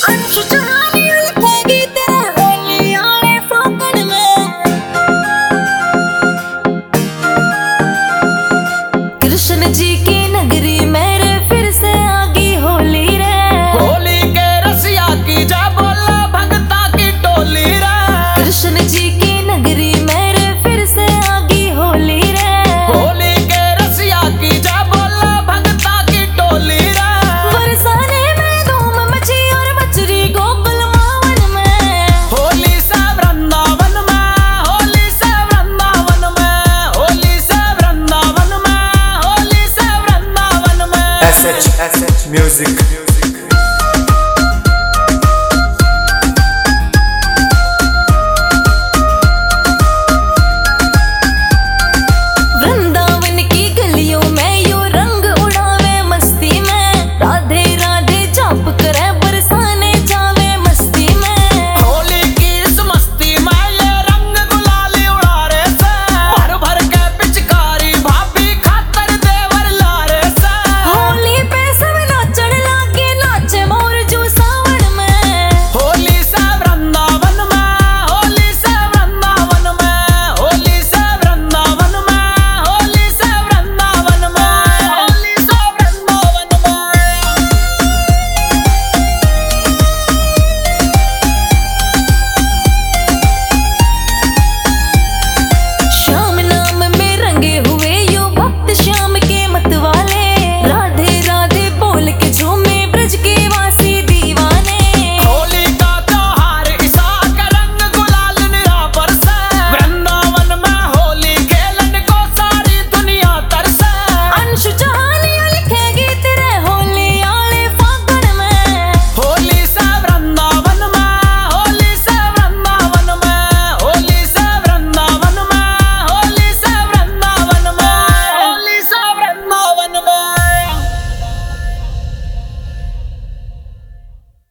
कृष्ण जी की नगरी मेरे फिर से आगी होली रे। होली के रसिया की जा बोला भगता की टोली रे। कृष्ण जी की नगरी मेरे फिर से आगी होली रे। होली के रसिया की जा बोला भगता की टोली रे। बरसाने में धूम मची और मचरी गोकुल मावन में। होली से वृंदावन में, होली से वृंदावन में, होली से वृंदावन में, होली से वृंदावन में। SH Music